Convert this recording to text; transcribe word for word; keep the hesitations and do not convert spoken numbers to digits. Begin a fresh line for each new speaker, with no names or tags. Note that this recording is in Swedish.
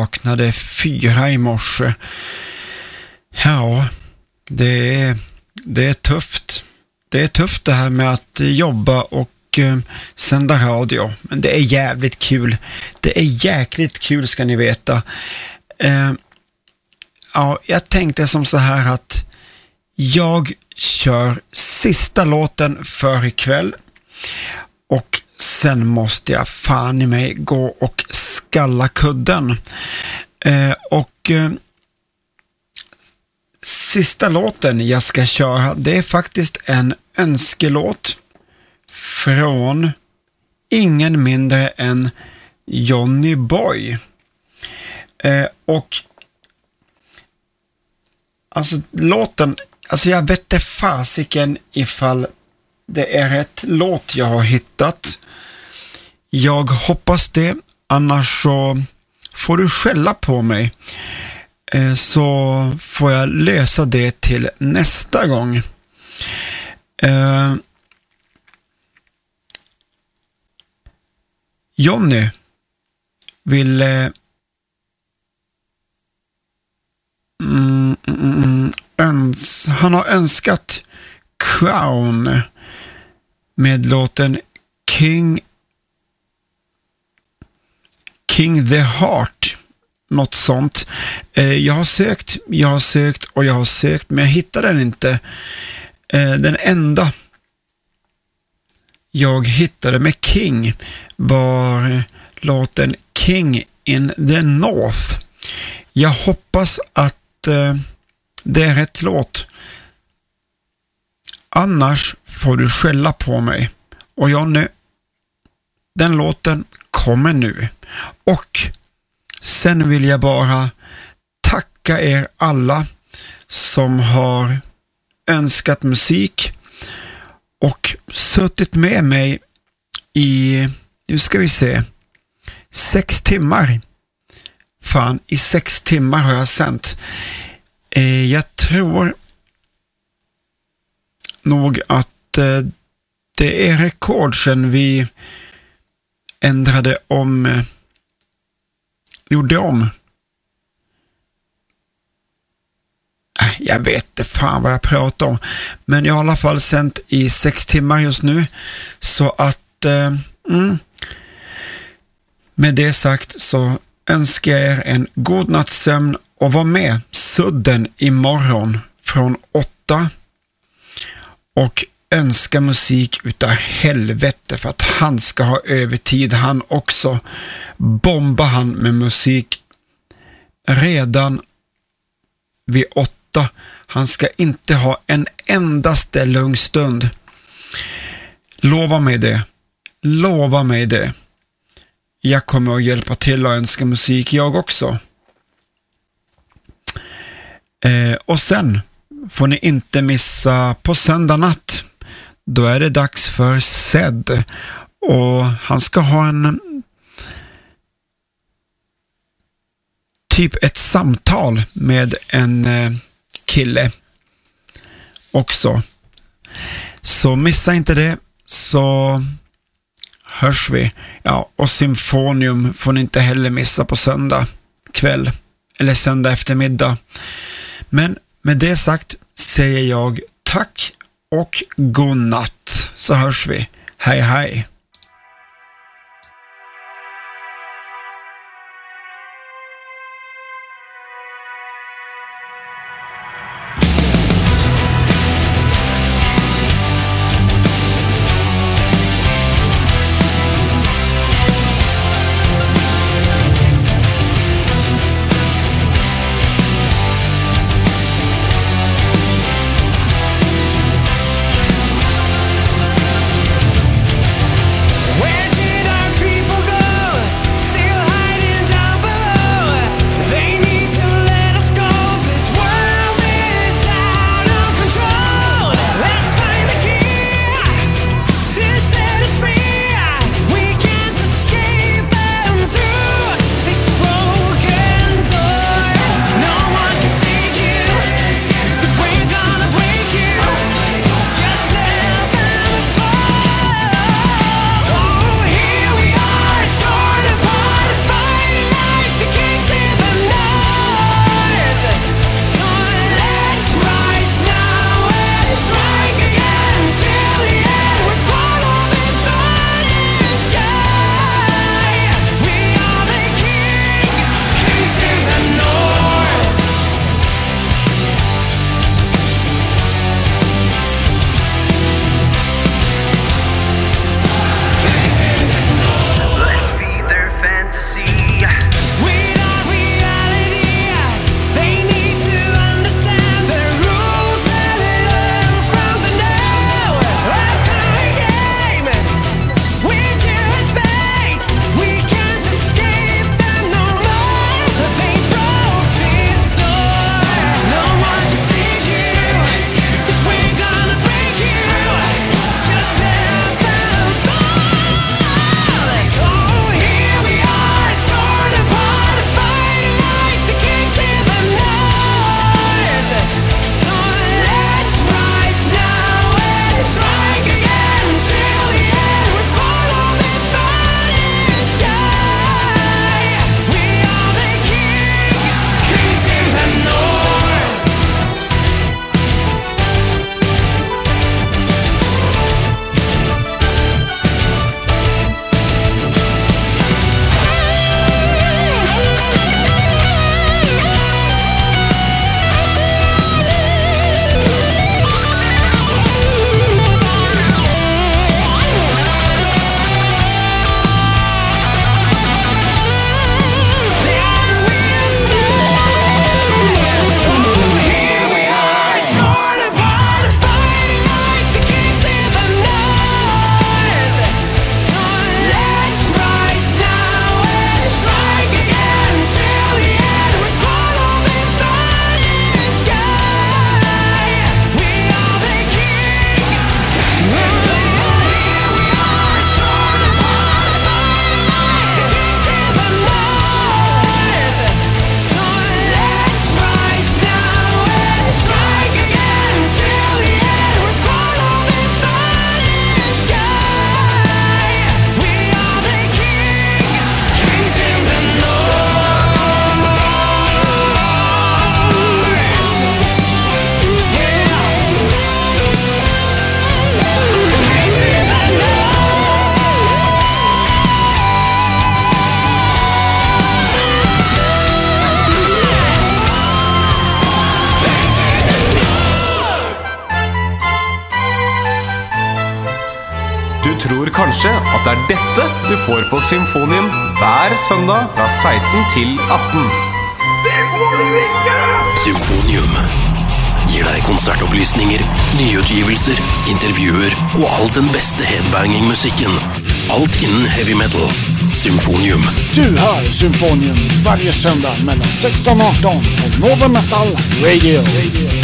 vaknade fyra i morse. Ja, det är, det är tufft. Det är tufft det här med att jobba och eh, sända radio. Men det är jävligt kul. Det är jäkligt kul, ska ni veta. Eh, ja, jag tänkte som så här att jag kör sista låten för ikväll. Och sen måste jag fan i mig gå och skalla kudden. Eh, och eh, sista låten jag ska köra, det är faktiskt en önskelåt från ingen mindre än Johnny Boy. Eh, och alltså låten, alltså jag vet inte fasiken ifall det är rätt låt jag har hittat. Jag hoppas det, annars så får du skälla på mig. Eh, så får jag lösa det till nästa gång. Eh, Johnny ville mm, mm, öns, han har önskat Crown med låten King King the Heart, något sånt. Eh, jag har sökt, jag har sökt och jag har sökt, men jag hittade den inte. Eh, den enda jag hittade med King var låten King in the North. Jag hoppas att eh, det är rätt låt. Annars får du skälla på mig. Och Johnny, den låten kommer nu. Och sen vill jag bara tacka er alla som har önskat musik och suttit med mig i, nu ska vi se, sex timmar. Fan, i sex timmar har jag sänt. Eh, jag tror nog att eh, det är rekord sedan vi ändrade om, eh, gjorde om. Äh, jag vet inte fan vad jag pratar om. Men jag har i alla fall sänt i sex timmar just nu. Så att eh, mm, med det sagt så önskar jag er en god nattsömn och var med sudden imorgon från åtta och önska musik utav helvete för att han ska ha övertid han också. Bomba han med musik redan vid åtta. Han ska inte ha en endaste lugn stund. Lova mig det. Lova mig det. Jag kommer att hjälpa till att önska musik jag också. Eh, och sen får ni inte missa på söndag natt. Då är det dags för Zed. Och han ska ha en typ ett samtal med en eh, kille också. Så missa inte det, så hörs vi. Ja, och Symfonium får ni inte heller missa på söndag kväll eller söndag eftermiddag. Men med det sagt säger jag tack och god natt, så hörs vi. Hej hej.
tror kanskje at det er dette du får på Symfonium hver søndag fra seksten til atten.
Symfonium gir deg konsertopplysninger, nyutgivelser, intervjuer og alt den beste headbanging-musikken. Alt innen heavy metal. Symfonium.
Du hör Symfonium varje söndag mellan sexton och arton på Nova Metal Radio.